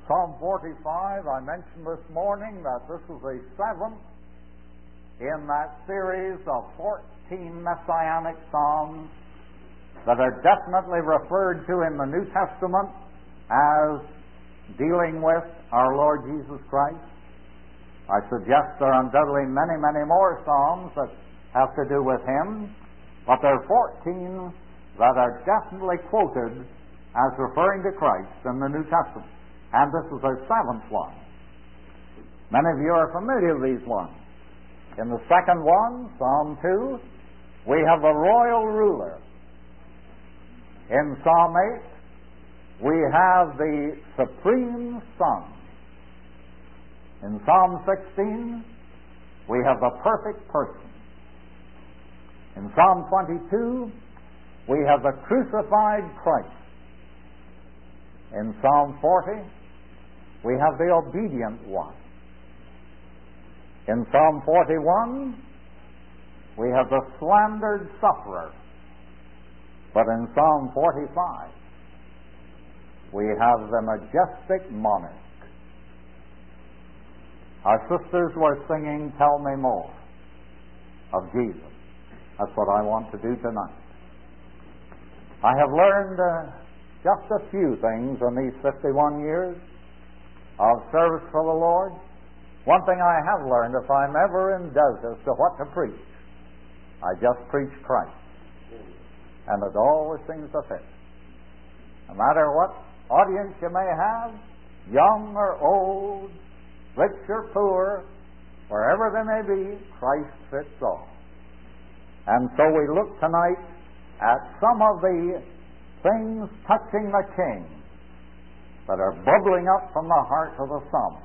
Psalm 45, I mentioned this morning that this is the seventh in that series of 14 messianic psalms that are definitely referred to in the New Testament as dealing with our Lord Jesus Christ. I suggest there are undoubtedly many, many more psalms that have to do with Him, but there are 14 that are definitely quoted as referring to Christ in the New Testament. And this is our seventh one. Many of you are familiar with these ones. In the second one, Psalm 2, we have the royal ruler. In Psalm 8, we have the supreme Son. In Psalm 16, we have the perfect person. In Psalm 22, we have the crucified Christ. In Psalm 40, we have the obedient one. In Psalm 41, we have the slandered sufferer. But in Psalm 45, we have the majestic monarch. Our sisters were singing, "Tell Me More of Jesus." That's what I want to do tonight. I have learned just a few things in these 51 years of service for the Lord. One thing I have learned, if I'm ever in doubt as to what to preach, I just preach Christ. And it always seems to fit. No matter what audience you may have, young or old, rich or poor, wherever they may be, Christ fits all. And so we look tonight at some of the things touching the King that are bubbling up from the heart of the psalmist.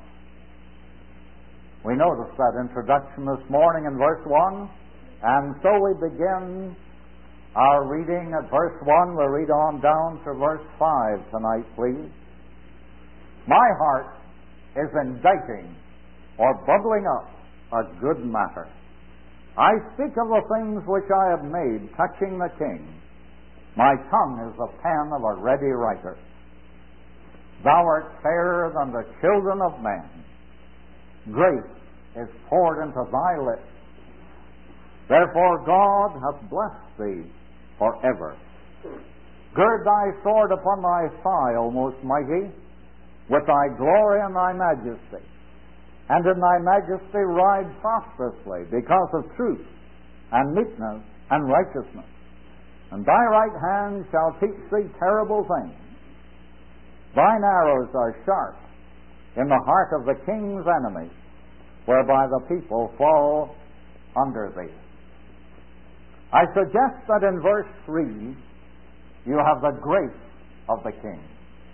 We noticed that introduction this morning in verse 1, and so we begin our reading at verse 1. We'll read on down to verse 5 tonight, please. My heart is inditing or bubbling up a good matter. I speak of the things which I have made touching the King. My tongue is the pen of a ready writer. Thou art fairer than the children of men. Grace is poured into thy lips. Therefore God hath blessed thee forever. Gird thy sword upon thy thigh, O most mighty, with thy glory and thy majesty. And in thy majesty ride prosperously because of truth and meekness and righteousness. And thy right hand shall teach thee terrible things. Thine arrows are sharp in the heart of the king's enemies, whereby the people fall under thee. I suggest that in verse 3 you have the grace of the King.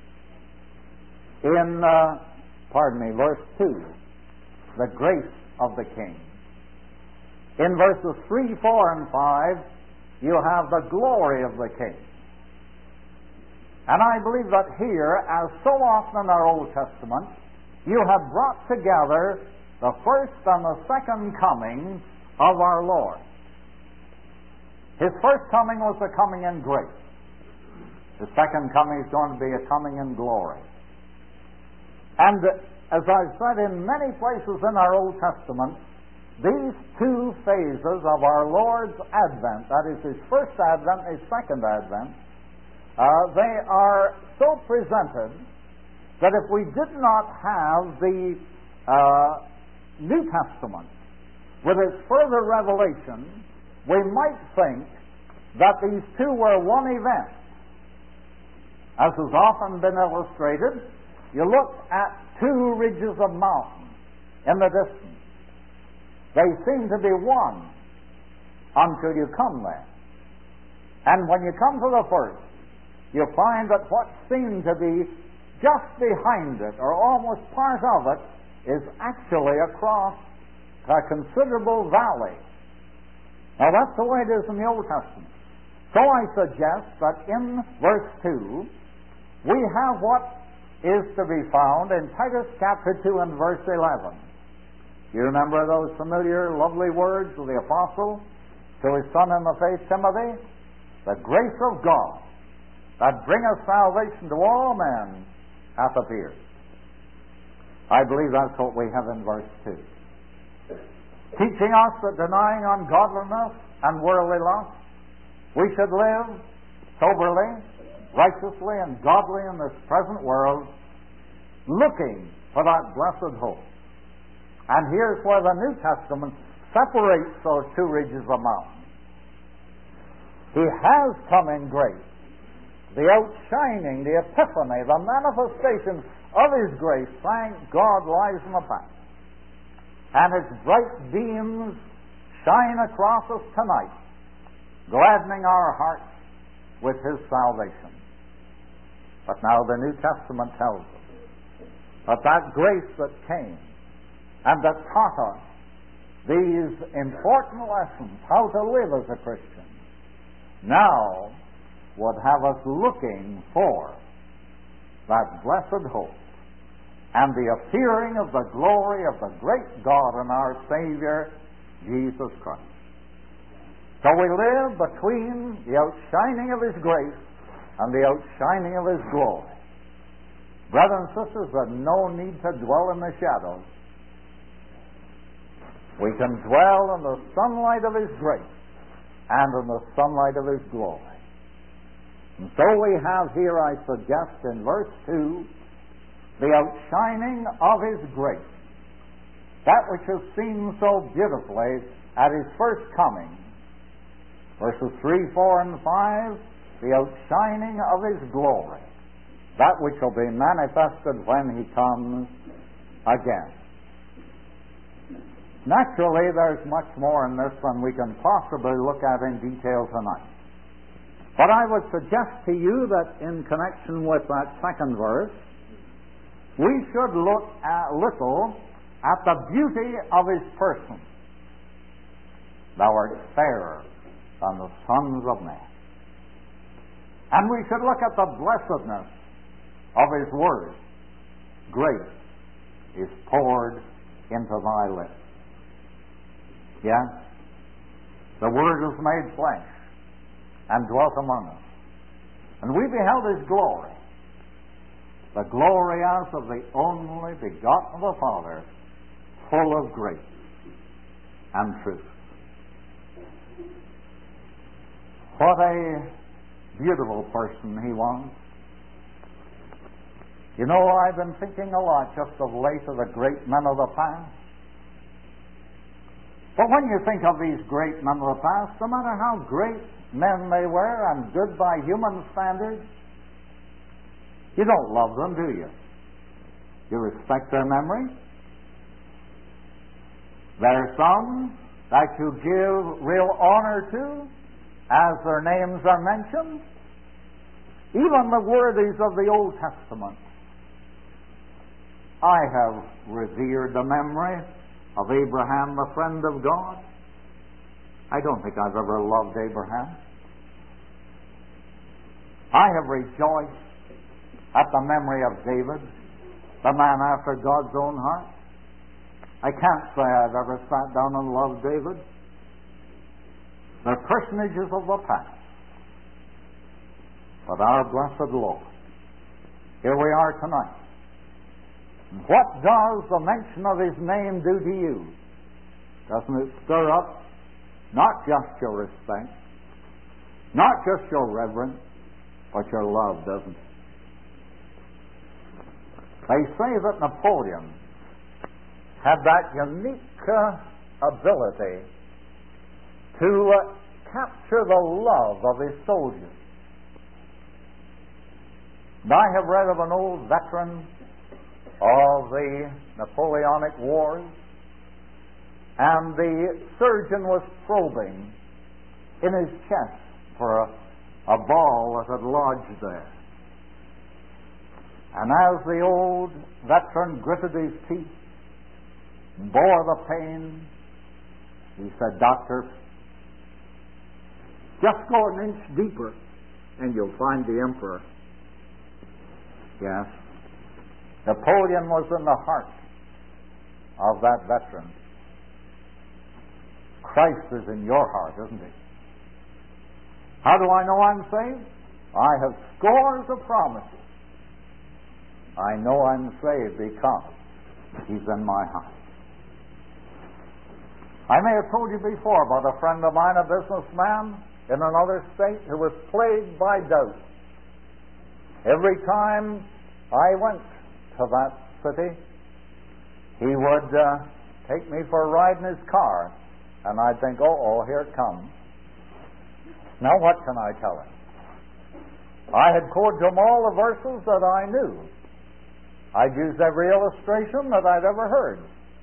In, verse 2, the grace of the King. In verses 3, 4, and 5, you have the glory of the King. And I believe that here, as so often in our Old Testament, you have brought together the first and the second coming of our Lord. His first coming was a coming in grace. The second coming is going to be a coming in glory. And as I've said in many places in our Old Testament, these two phases of our Lord's advent, that is His first advent and His second advent, they are so presented that if we did not have the New Testament with its further revelation, we might think that these two were one event. As has often been illustrated, you look at two ridges of mountain in the distance. They seem to be one until you come there. And when you come to the first, you find that what seemed to be just behind it, or almost part of it, is actually across a considerable valley. Now that's the way it is in the Old Testament. So I suggest that in verse 2, we have what is to be found in Titus chapter 2 and verse 11. You remember those familiar, lovely words of the apostle to his son in the faith, Timothy? The grace of God that bringeth salvation to all men hath appeared. I believe that's what we have in verse 2. Teaching us that denying ungodliness and worldly lust, we should live soberly, righteously, and godly in this present world, looking for that blessed hope. And here's where the New Testament separates those two ridges of mountains. He has come in grace. The outshining, the epiphany, the manifestation of His grace, thank God, lies in the past. And its bright beams shine across us tonight, gladdening our hearts with His salvation. But now the New Testament tells us that that grace that came and that taught us these important lessons, how to live as a Christian, now would have us looking for that blessed hope and the appearing of the glory of the great God and our Savior, Jesus Christ. So we live between the outshining of His grace and the outshining of His glory. Brothers and sisters, there's no need to dwell in the shadows. We can dwell in the sunlight of His grace and in the sunlight of His glory. And so we have here, I suggest, in verse 2, the outshining of His grace. That which is seen so beautifully at His first coming. Verses 3, 4, and 5, the outshining of His glory. That which will be manifested when He comes again. Naturally, there's much more in this than we can possibly look at in detail tonight. But I would suggest to you that in connection with that second verse, we should look a little at the beauty of His person. Thou art fairer than the sons of men. And we should look at the blessedness of His word. Grace is poured into thy lips. Yes? The Word was made flesh and dwelt among us. And we beheld His glory, the glory as of the only begotten of the Father, full of grace and truth. What a beautiful person He was. You know, I've been thinking a lot just of late of the great men of the past. But when you think of these great men of the past, no matter how great men they were and good by human standards, you don't love them, do you? You respect their memory. There are some that you give real honor to as their names are mentioned. Even the worthies of the Old Testament. I have revered the memory of Abraham, the friend of God. I don't think I've ever loved Abraham. I have rejoiced at the memory of David, the man after God's own heart. I can't say I've ever sat down and loved David. They're personages of the past. But our blessed Lord, here we are tonight. What does the mention of His name do to you? Doesn't it stir up not just your respect, not just your reverence, but your love, doesn't it? They say that Napoleon had that unique ability to capture the love of his soldiers. And I have read of an old veteran of the Napoleonic Wars, and the surgeon was probing in his chest for a ball that had lodged there. And as the old veteran gritted his teeth, bore the pain, he said, "Doctor, just go an inch deeper and you'll find the emperor." Yes, Napoleon was in the heart of that veteran. Christ is in your heart, isn't He? How do I know I'm saved? I have scores of promises. I know I'm saved because He's in my heart. I may have told you before about a friend of mine, a businessman in another state, who was plagued by doubt. Every time I went to that city, he would take me for a ride in his car, and I'd think, oh, here it comes. Now what can I tell him? I had quoted him all the verses that I knew. I'd used every illustration that I'd ever heard.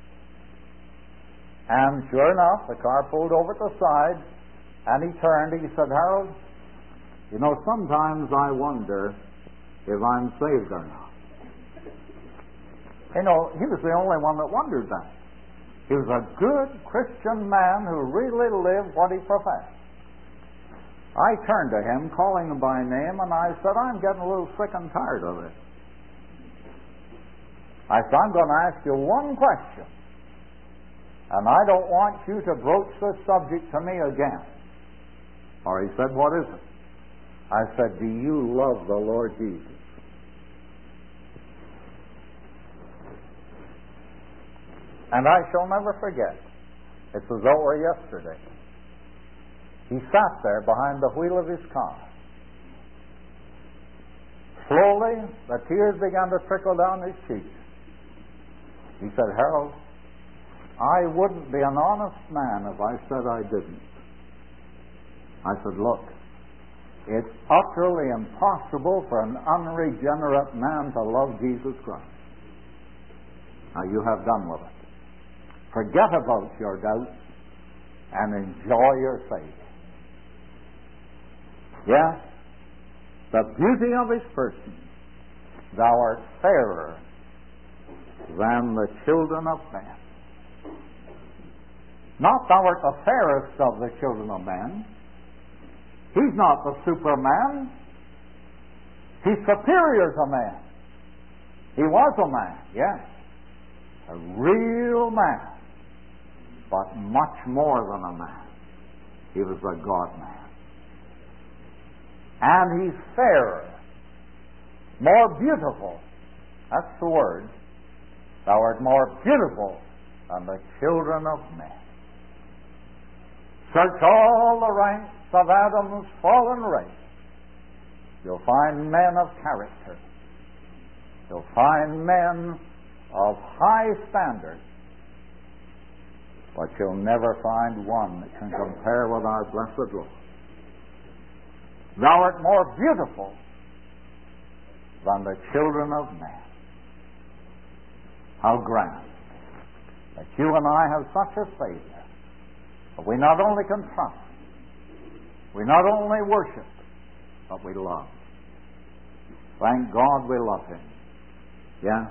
And sure enough, the car pulled over to the side, and he turned. He said, Harold, you know, sometimes I wonder if I'm saved or not. You know, he was the only one that wondered that. He was a good Christian man who really lived what he professed. I turned to him, calling him by name, and I said, I'm getting a little sick and tired of it. I said, I'm going to ask you one question, and I don't want you to broach this subject to me again. Or he said, what is it? I said, do you love the Lord Jesus? And I shall never forget. It's as though it were yesterday. He sat there behind the wheel of his car. Slowly, the tears began to trickle down his cheeks. He said, Harold, I wouldn't be an honest man if I said I didn't. I said, look, it's utterly impossible for an unregenerate man to love Jesus Christ. Now you have done with it. Forget about your doubts and enjoy your faith. Yes, the beauty of his person, thou art fairer than the children of men. Not thou art the fairest of the children of men. He's not the Superman. He's superior to man. He was a man, yes. A real man. But much more than a man. He was a God-man. And he's fairer, more beautiful. That's the word. Thou art more beautiful than the children of men. Search all the ranks of Adam's fallen race. You'll find men of character. You'll find men of high standard. But you'll never find one that can compare with our blessed Lord. Thou art more beautiful than the children of men. How grand that you and I have such a Savior that we not only can trust, we not only worship, but we love. Thank God we love Him. Yeah?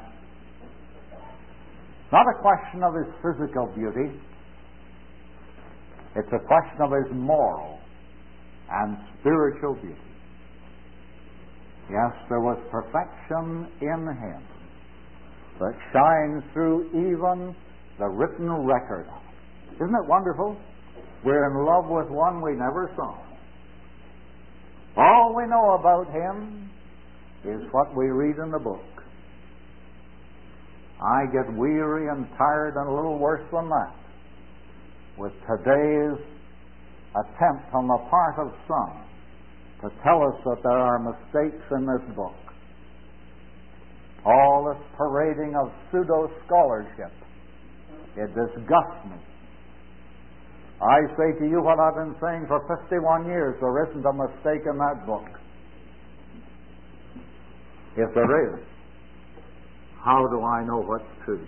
Not a question of His physical beauty. It's a question of His moral and spiritual beauty. Yes, there was perfection in Him that shines through even the written record of it. Isn't it wonderful? We're in love with one we never saw. All we know about Him is what we read in the book. I get weary and tired and a little worse than that with today's attempt on the part of some to tell us that there are mistakes in this book. All this parading of pseudo-scholarship, it disgusts me. I say to you what I've been saying for 51 years, there isn't a mistake in that book. If there is, how do I know what's true?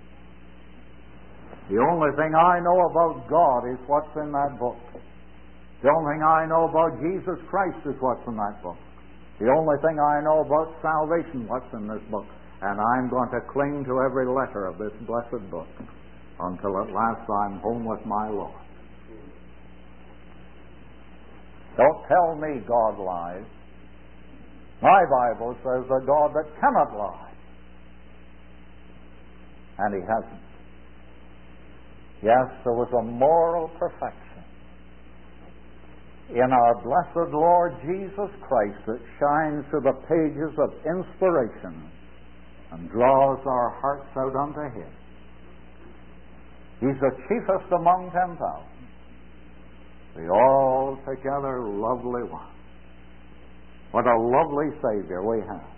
The only thing I know about God is what's in that book. The only thing I know about Jesus Christ is what's in that book. The only thing I know about salvation, what's in this book. And I'm going to cling to every letter of this blessed book until at last I'm home with my Lord. Don't tell me God lies. My Bible says a God that cannot lie. And He hasn't. Yes, there was a moral perfection in our blessed Lord Jesus Christ that shines through the pages of inspiration and draws our hearts out unto Him. He's the chiefest among 10,000. The altogether lovely one. What a lovely Savior we have.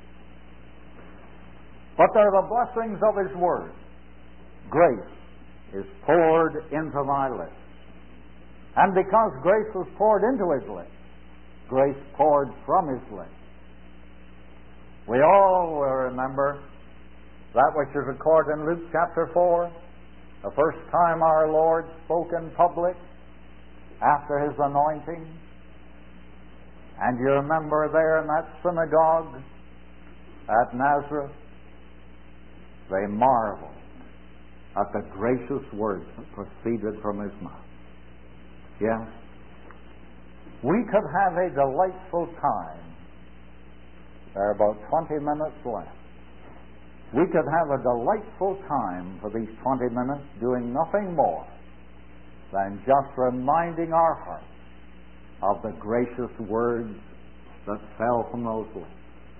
But they're the blessings of His Word. Grace is poured into thy lips. And because grace was poured into His lips, grace poured from His lips. We all will remember that which is recorded in Luke chapter 4, the first time our Lord spoke in public after His anointing. And you remember there in that synagogue at Nazareth, they marveled at the gracious words that proceeded from His mouth. Yes, we could have a delightful time. There are about 20 minutes left. We could have a delightful time for these 20 minutes doing nothing more than just reminding our hearts of the gracious words that fell from those lips.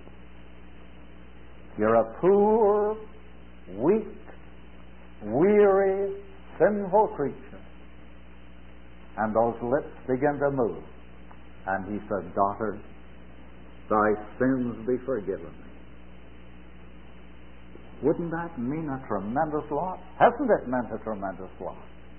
You're a poor, weak, weary, sinful creature. And those lips begin to move. And He said, daughter, thy sins be forgiven thee. Wouldn't that mean a tremendous lot? Hasn't it meant a tremendous lot?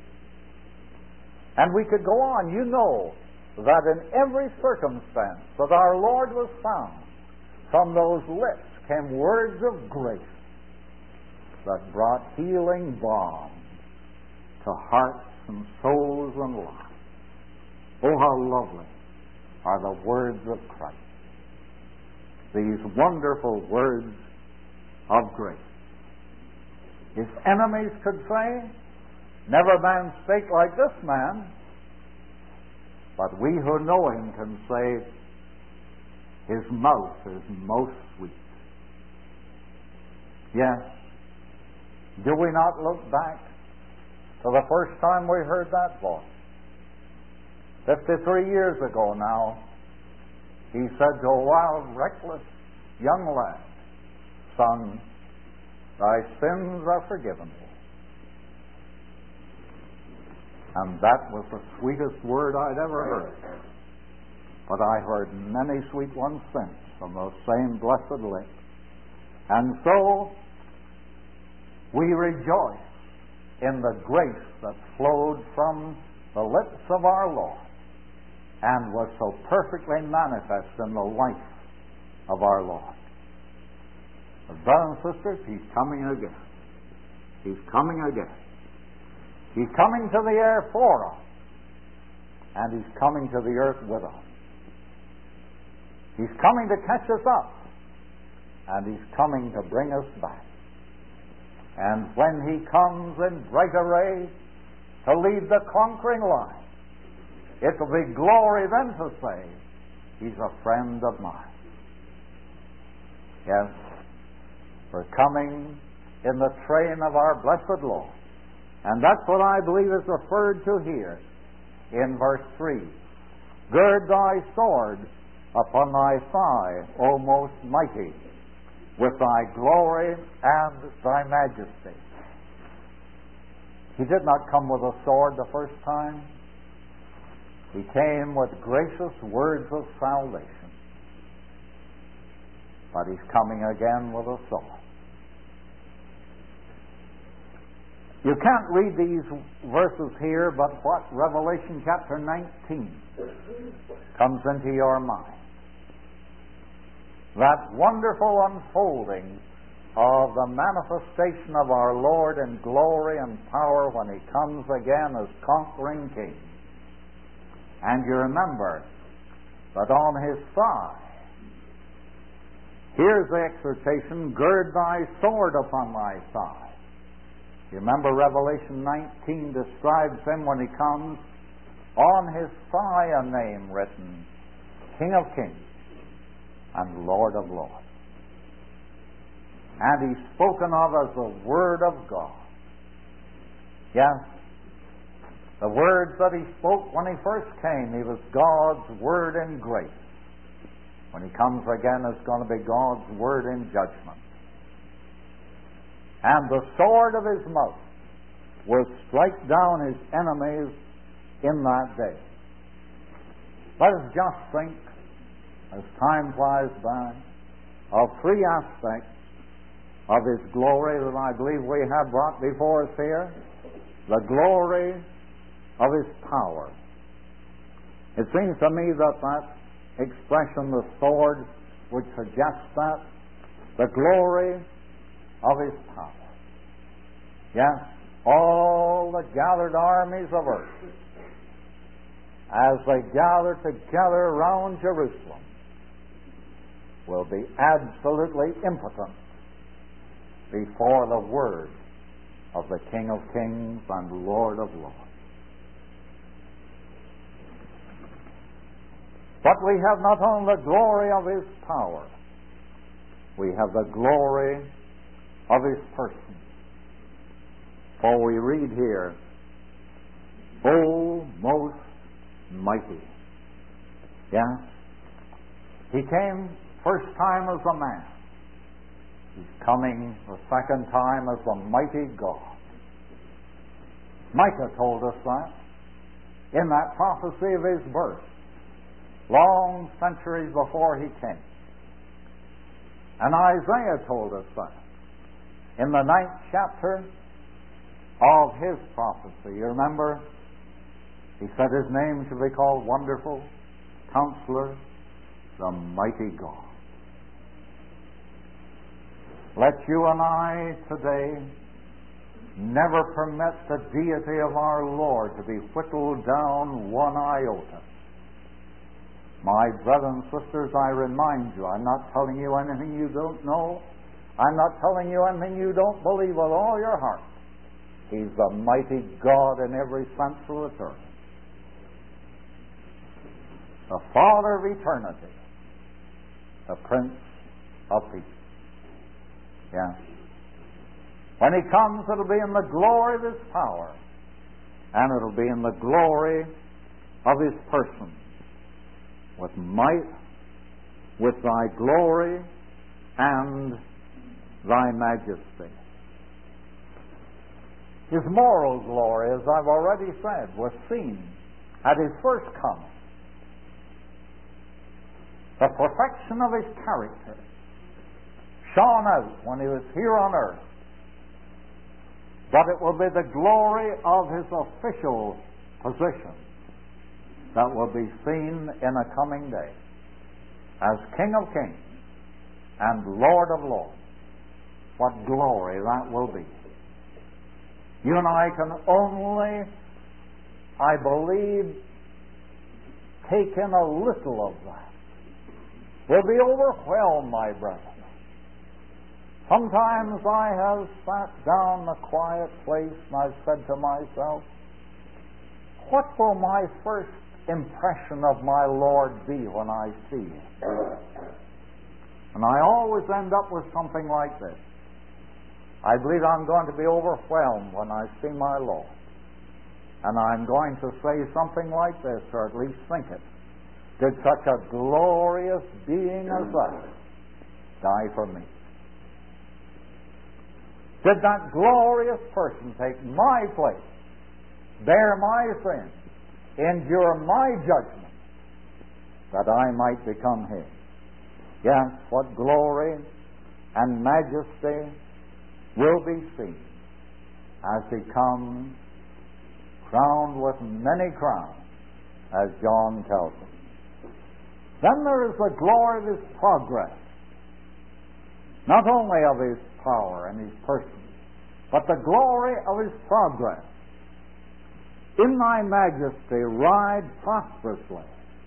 And we could go on. You know that in every circumstance that our Lord was found, from those lips came words of grace that brought healing balm to hearts and souls and lives. Oh, how lovely are the words of Christ. These wonderful words of grace. His enemies could say, never man spake like this man. But we who know Him can say, His mouth is most sweet. Yes. Do we not look back to the first time we heard that voice? 53 years ago now, He said to a wild, reckless young lad, son, thy sins are forgiven thee. And that was the sweetest word I'd ever heard. But I heard many sweet ones since from those same blessed lips. And so we rejoice in the grace that flowed from the lips of our Lord and was so perfectly manifest in the life of our Lord. But brothers and sisters, He's coming again. He's coming again. He's coming to the air for us, and He's coming to the earth with us. He's coming to catch us up, and He's coming to bring us back. And when He comes in bright array to lead the conquering line, it will be glory then to say, He's a friend of mine. Yes, we're coming in the train of our blessed Lord. And that's what I believe is referred to here in verse 3. Gird thy sword upon thy thigh, O most mighty, with thy glory and thy majesty. He did not come with a sword the first time. He came with gracious words of salvation. But He's coming again with a sword. You can't read these verses here, but what Revelation chapter 19 comes into your mind. That wonderful unfolding of the manifestation of our Lord in glory and power when He comes again as conquering King. And you remember that on His thigh, here's the exhortation, gird thy sword upon thy thigh. You remember Revelation 19 describes Him when He comes, on His thigh a name written, King of Kings and Lord of Lords. And He's spoken of as the Word of God. Yes, the words that He spoke when He first came, He was God's Word in grace. When He comes again, it's going to be God's Word in judgment. and the sword of his mouth will strike down his enemies in that day. Let us just think, as time flies by, of three aspects of his glory that I believe we have brought before us here. The glory of his power. It seems to me that expression, the sword, would suggest that. The glory of his power. Yes, all the gathered armies of earth, as they gather together around Jerusalem, will be absolutely impotent before the word of the King of Kings and Lord of Lords. But we have not only the glory of his power, we have the glory of his person. For we read here, O most mighty. Yes, he came first time as a man. He's coming the second time as the mighty God. Micah told us that in that prophecy of his birth, long centuries before he came. And Isaiah told us that in the 9th chapter of his prophecy. You remember, he said his name should be called Wonderful, Counselor, the Mighty God. Let you and I today never permit the deity of our Lord to be whittled down one iota. My brothers and sisters, I remind you, I'm not telling you anything you don't know. I'm not telling you anything you don't believe with all your heart. He's the mighty God in every sense of the term. The Father of eternity, the Prince of Peace. Yes. When he comes, it'll be in the glory of his power, and it'll be in the glory of his person, with might, with thy glory and thy majesty. His moral glory, as I've already said, was seen at his first coming. The perfection of his character shone out when he was here on earth. But it will be the glory of his official position that will be seen in a coming day as King of Kings and Lord of Lords. What glory that will be. You and I can only, I believe, take in a little of that. We'll be overwhelmed, my brethren. Sometimes I have sat down in a quiet place and I've said to myself, what will my first impression of my Lord be when I see him? And I always end up with something like this. I believe I'm going to be overwhelmed when I see my Lord. And I'm going to say something like this, or at least think it. Did such a glorious being as that die for me? Did that glorious person take my place, bear my sins, endure my judgment, that I might become his? Yes, what glory and majesty will be seen as he comes crowned with many crowns, as John tells us. Then there is the glory of his progress, not only of his power and his person, but the glory of his progress. In thy majesty ride prosperously.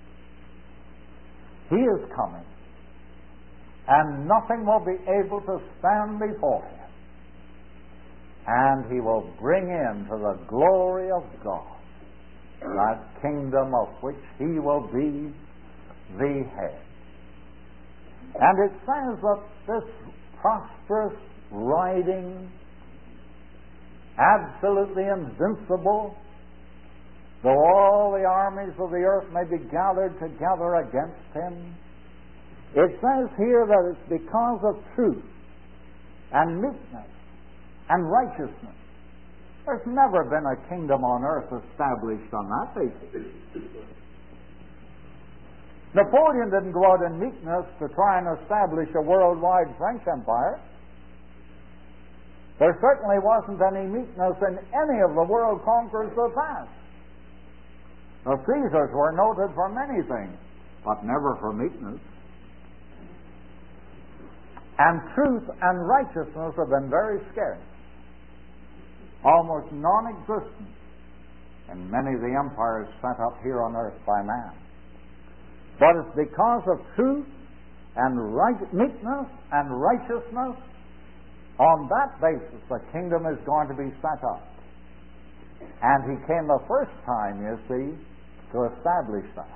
He is coming, and nothing will be able to stand before him. And he will bring into the glory of God that kingdom of which he will be the head. And it says that this prosperous riding, absolutely invincible, though all the armies of the earth may be gathered together against him, it says here that it's because of truth and meekness and righteousness. There's never been a kingdom on earth established on that basis. Napoleon didn't go out in meekness to try and establish a worldwide French empire. There certainly wasn't any meekness in any of the world conquerors of the past. The Caesars were noted for many things, but never for meekness. And truth and righteousness have been very scarce, almost non-existent in many of the empires set up here on earth by man. But it's because of truth and meekness and righteousness, on that basis the kingdom is going to be set up. And he came the first time, you see, to establish that.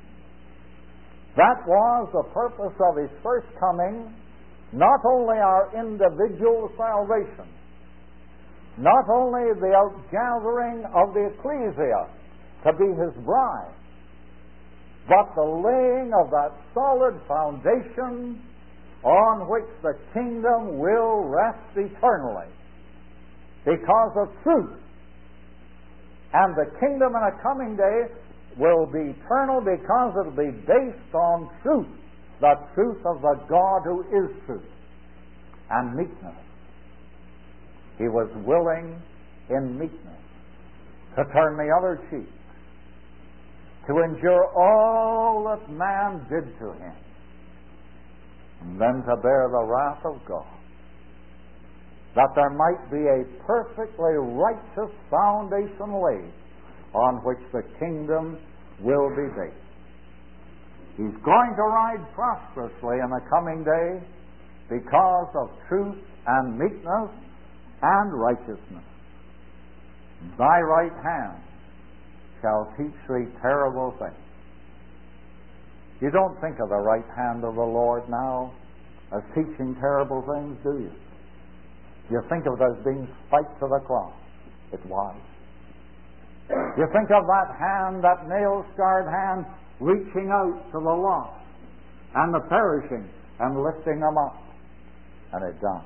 That was the purpose of his first coming, not only our individual salvation, not only the outgathering of the ecclesia to be his bride, but the laying of that solid foundation on which the kingdom will rest eternally because of truth. And the kingdom in a coming day will be eternal because it will be based on truth, the truth of the God who is truth, and meekness. He was willing in meekness to turn the other cheek, to endure all that man did to him, and then to bear the wrath of God, that there might be a perfectly righteous foundation laid on which the kingdom will be based. He's going to ride prosperously in the coming day because of truth and meekness and righteousness. Thy right hand shall teach thee terrible things. You don't think of the right hand of the Lord now as teaching terrible things, do you? You think of it as being spiked to the cross. It was. You think of that hand, that nail-scarred hand, reaching out to the lost and the perishing and lifting them up. And it does.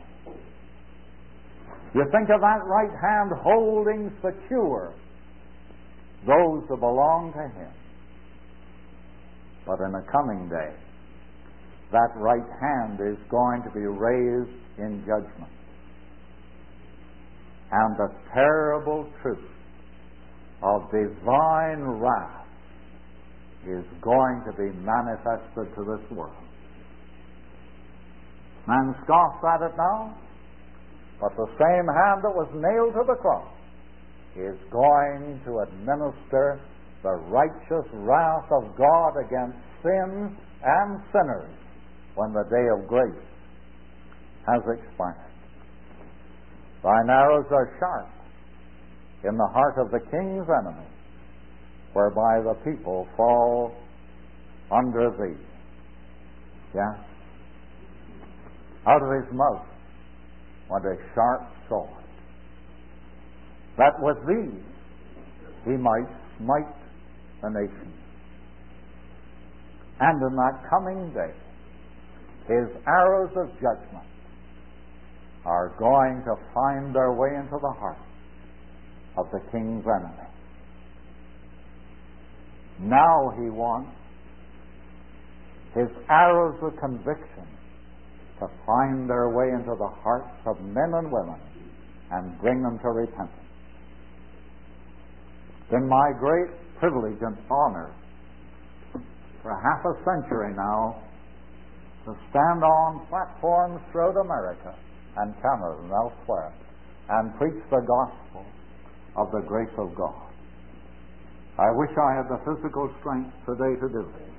You think of that right hand holding secure those who belong to him. But in a coming day, that right hand is going to be raised in judgment. And the terrible truth of divine wrath is going to be manifested to this world. Man scoffs at it now, but the same hand that was nailed to the cross is going to administer the righteous wrath of God against sin and sinners when the day of grace has expired. Thine arrows are sharp in the heart of the king's enemy, whereby the people fall under thee. Yes? Out of his mouth went a sharp sword, that with these he might smite the nation. And in that coming day, his arrows of judgment are going to find their way into the heart of the king's enemy. Now he wants his arrows of conviction to find their way into the hearts of men and women and bring them to repentance. It's been my great privilege and honor for half a century now to stand on platforms throughout America and Canada and elsewhere and preach the gospel of the grace of God. I wish I had the physical strength today to do it.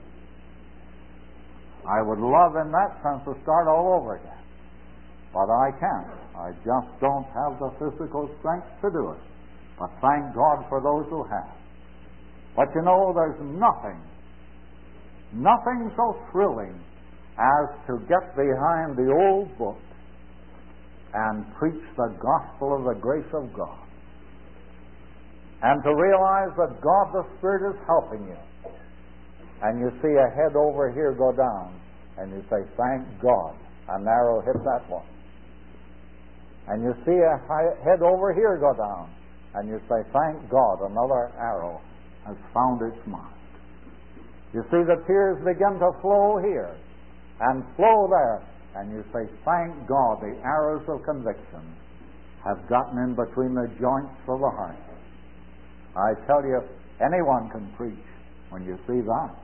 I would love in that sense to start all over again. But I can't. I just don't have the physical strength to do it. But thank God for those who have. But you know, there's nothing so thrilling as to get behind the old book and preach the gospel of the grace of God. And to realize that God the Spirit is helping you. And you see a head over here go down, and you say, thank God, an arrow hit that one. and you see a head over here go down, and you say, thank God, another arrow has found its mark. You see the tears begin to flow here and flow there, and you say, thank God, the arrows of conviction have gotten in between the joints of the heart. I tell you, anyone can preach when you see that.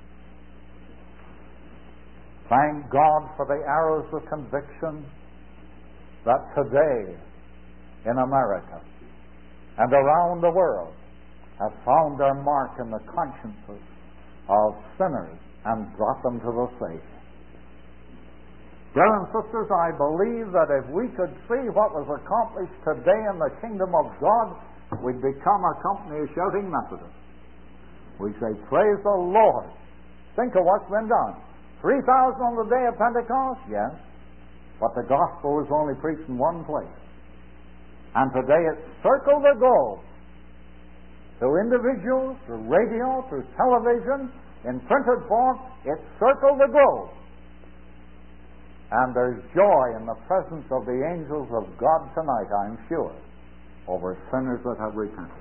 Thank God for the arrows of conviction that today in America and around the world have found their mark in the consciences of sinners and brought them to the Savior. Brothers and sisters, I believe that if we could see what was accomplished today in the kingdom of God, we'd become a company of shouting Methodists. We say, praise the Lord. Think of what's been done. 3,000 on the day of Pentecost? Yes. But the gospel was only preached in one place. And today it circled the globe. Through individuals, through radio, through television, in printed form, it circled the globe. And there's joy in the presence of the angels of God tonight, I'm sure, over sinners that have repented.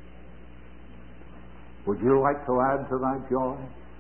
Would you like to add to that joy?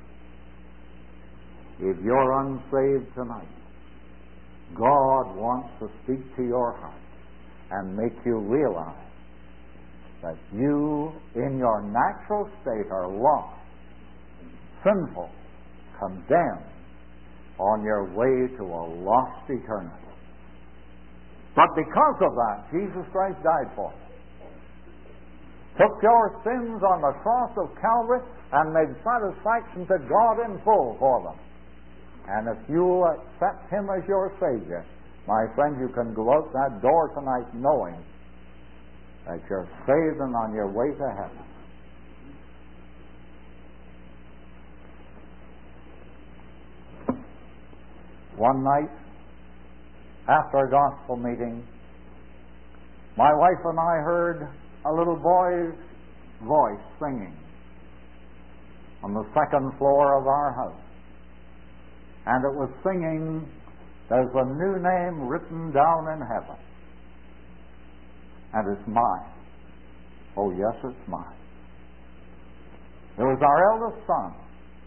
If you're unsaved tonight, God wants to speak to your heart and make you realize that you, in your natural state, are lost, sinful, condemned, on your way to a lost eternity. But because of that, Jesus Christ died for you. Took your sins on the cross of Calvary and made satisfaction to God in full for them. And if you accept Him as your Savior, my friend, you can go out that door tonight knowing that you're saved and on your way to heaven. One night, after a gospel meeting, my wife and I heard a little boy's voice singing on the second floor of our house. And it was singing, there's a new name written down in heaven. And it's mine. Oh, yes, it's mine. It was our eldest son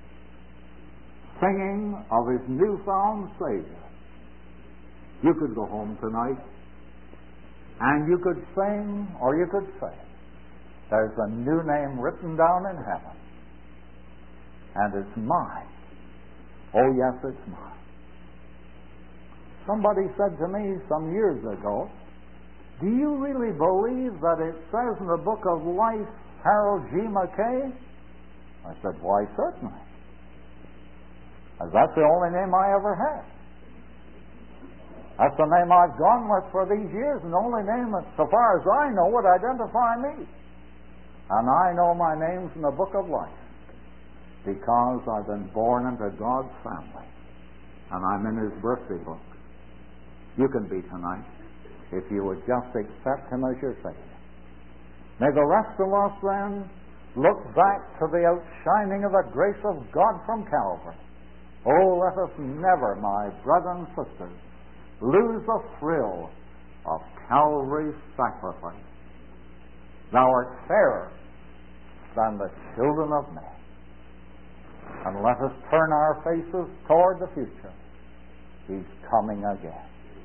singing of his newfound Savior. You could go home tonight and you could sing or you could say, there's a new name written down in heaven and it's mine. Oh yes, it's mine. Somebody said to me some years ago, do you really believe that it says in the book of life, Harold G. McKay? I said, why certainly. As that's the only name I ever had. That's the name I've gone with for these years, and the only name that, so far as I know, would identify me. And I know my name's in the book of life because I've been born into God's family, and I'm in His birthday book. You can be tonight if you would just accept Him as your Savior. May the rest of us then look back to the outshining of the grace of God from Calvary. Oh, let us never, my brothers and sisters, lose the thrill of Calvary's sacrifice. Thou art fairer than the children of men. And let us turn our faces toward the future. He's coming again.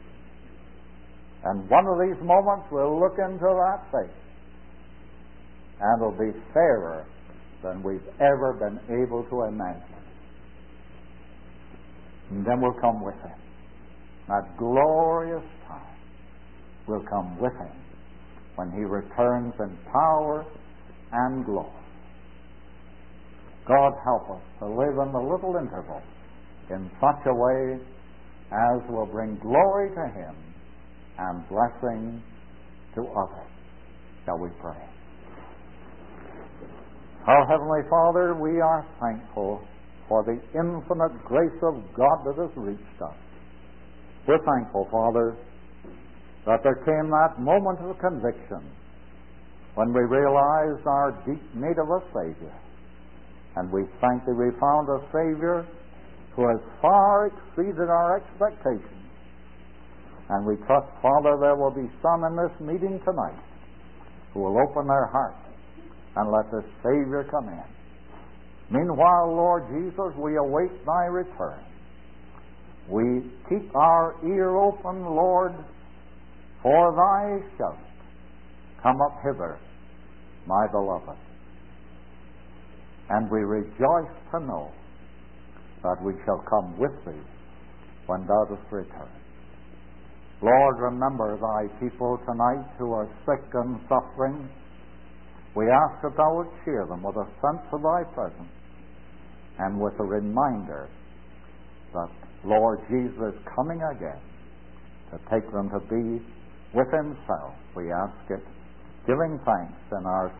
And one of these moments we'll look into that face, and it'll be fairer than we've ever been able to imagine. And then we'll come with Him. That glorious time will come with Him when He returns in power and glory. God help us to live in the little interval in such a way as will bring glory to Him and blessing to others. Shall we pray? Our Heavenly Father, we are thankful for the infinite grace of God that has reached us. We're thankful, Father, that there came that moment of conviction when we realized our deep need of a Savior. And we thank Thee we found a Savior who has far exceeded our expectations And we trust, Father, there will be some in this meeting tonight who will open their hearts and let the Savior come in. Meanwhile, Lord Jesus, we await thy return. We keep our ear open, Lord, for thy shout, "Come up hither, my beloved." And we rejoice to know that we shall come with thee when thou dost return. Lord, remember thy people tonight who are sick and suffering. We ask that thou would cheer them with a sense of thy presence and with a reminder that Lord Jesus is coming again to take them to be with himself. We ask it, giving thanks in our